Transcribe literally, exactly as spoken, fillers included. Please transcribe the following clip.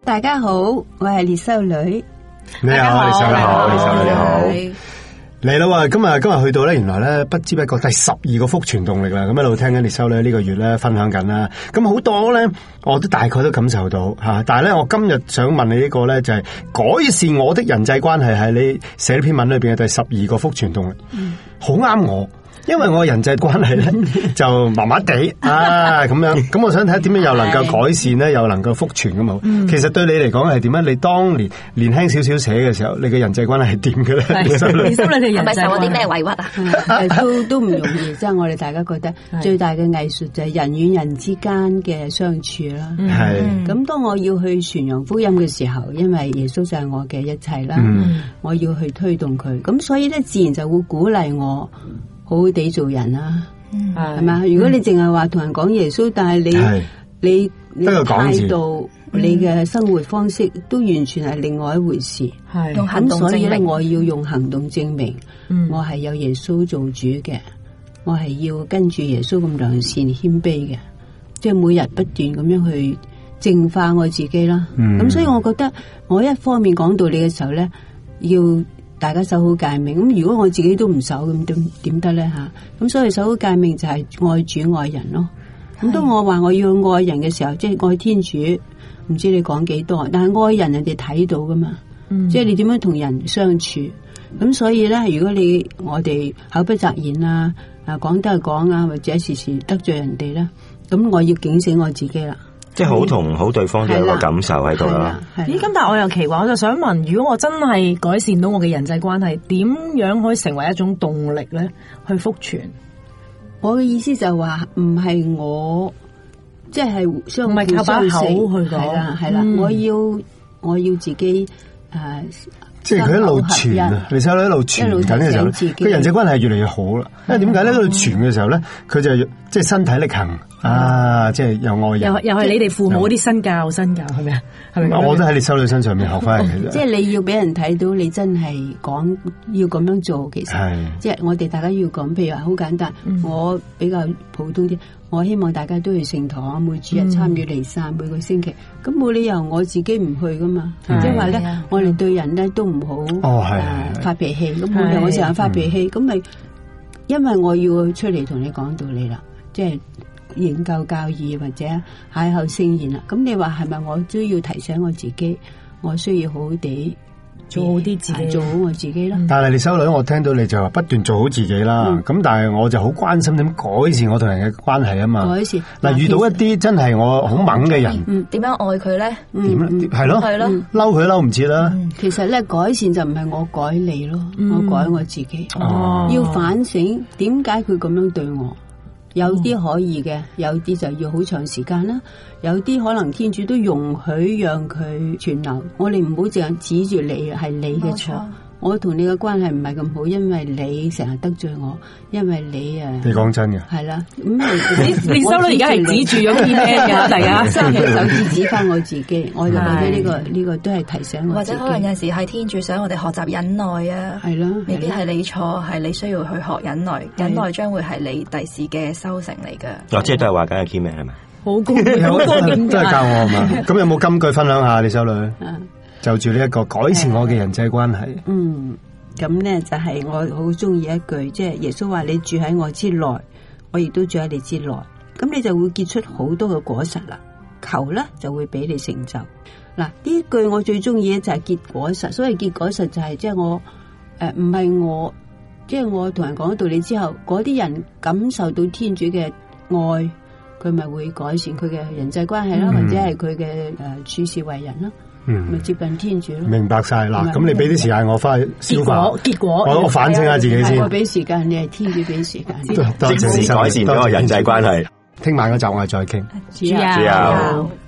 大家好，我係列修女。 你好，列修女好，列修女你好。嚟啦喎！今日今日去到咧，原來咧不知不覺第十二個福傳動力啦。咁一路聽緊列修女呢個月咧分享緊啦。咁好多咧，我都大概都感受到吓。但係咧，我今日想問你呢個咧，就係改善我的人際關係，係你寫呢篇文裏邊嘅第十二個福傳動力。嗯，好啱我。因為我人際關係咧就麻麻地啊咁樣，咁我想睇下點樣又能夠改善咧，又能夠福傳咁好。其實對你嚟講係點樣？你當年年輕少少寫嘅時候，你嘅人際關係係點嘅咧？ 你心裏嘅人係咪受咗啲咩委屈啊？ 都都唔容易，即係我哋大家覺得最大嘅藝術就係人與人之間嘅相處啦。係咁，當我要去傳揚福音嘅時候，因為耶穌就係我嘅一切啦，嗯、我要去推動佢，咁所以咧自然就會鼓勵我。好好地做人啦，係嘛？如果你淨係話同人講耶穌，但係你你你態度、你嘅生活方式都完全係另外一回事。係用行動證明。咁所以咧，我要用行動證明，我係有耶穌做主嘅，我係要跟住耶穌咁良善謙卑嘅，即係每日不斷咁樣去淨化我自己啦。咁所以我覺得我一方面講道理嘅時候咧，要大家守好誡命，咁如果我自己都唔守，咁點點得咧吓？咁所以守好誡命就係愛主愛人咯。咁當我話我要愛人嘅時候，即係愛天主，唔知你講幾多，但係愛人人哋睇到噶嘛，嗯、即係你點樣同人相處。咁所以咧，如果你我哋口不擇言啊，啊講得係講啊，或者時時得罪人哋咧，咁我要警醒我自己啦。 即係好同好對方都有個感受喺度啦。 咦？咁但係我又奇怪，我就想問，如果我真係改善到我嘅人際關係，點樣可以成為一種動力咧？去福傳？ 我嘅意思就係話，唔係我即係相唔係靠把口去講， 係啦係啦，我要我要自己誒。呃即係佢一路傳啊，你睇到一路傳緊嘅時候，佢人際關係越嚟越好啦。因為點解咧？喺度傳嘅時候咧，佢就即係身體力行啊，即係有愛人。 又又係你哋父母啲身教身教係咪啊？係咪？ 我都喺你修女身上面學翻嚟嘅。 即係你要俾人睇到，你真係講要咁樣做，其實即係我哋大家要講。譬如話好簡單，我比較普通啲。我希望大家都去聖堂，每主日參與彌撒，每個星期。咁冇理由我自己唔去噶嘛？即係話咧，我哋對人咧都唔好哦係發脾氣。咁冇理由我成日發脾氣，咁咪因為我要出嚟同你講道理啦，即係研究教義或者邂逅聖言啦。咁你話係咪我都要提醒我自己，我需要好好地做好啲自己，做好我自己啦。 但係你修女，我聽到你就話不斷做好自己啦。咁、嗯、但係我就好關心點改善我同人嘅關係啊嘛。改善嗱，遇到一啲真係我好猛嘅人，點、 嗯、樣愛佢咧？ 點咧？係咯，係咯，嬲佢嬲唔切啦。 其實咧，改善就唔係我改你咯，嗯、我改我自己。哦、要反省點解佢咁樣對我。有啲可以嘅，有啲就要好長時間啦。有啲可能天主都容許讓佢存留。我哋唔好淨係指住你，係你嘅錯。我同你嘅關係唔係咁好，因為你成日得罪我，因為你啊。 你講真嘅。 係啦，咁你你收到而家係指住咗啲咩㗎？大家三隻手指指翻我自己，我就覺得呢個呢個都係提醒我。 或者可能有陣時係天主想我哋學習忍耐啊。 係啦， 未必係你錯，係你需要去學忍耐。忍耐將會係你第時嘅修成嚟㗎。 哦，即係都係話緊阿 Kim 係咪？ 好高，好高境界。 都係教我嘛。咁有冇金句分享下你修女？就住呢一個改善我嘅人際關係。 嗯，咁咧就係我好中意一句，即係耶穌話你住喺我之內，我亦都住喺你之內，咁你就會結出好多嘅果實啦。求咧就會俾你成就。嗱，呢句我最中意咧就係結果實，所謂結果實就係即係我誒唔係我，即係我同人講道理之後，嗰啲人感受到天主嘅愛，佢咪會改善佢嘅人際關係啦，或者係佢嘅誒處事為人啦。嗯，咪接近天主咯。 明白晒啦，咁你俾啲時間我翻去消化。 結果，結果我我反省下自己先。 我俾時間，你係天主俾時間。 即時改善咗個人際關係。 聽晚嗰集我哋再傾。 主啊！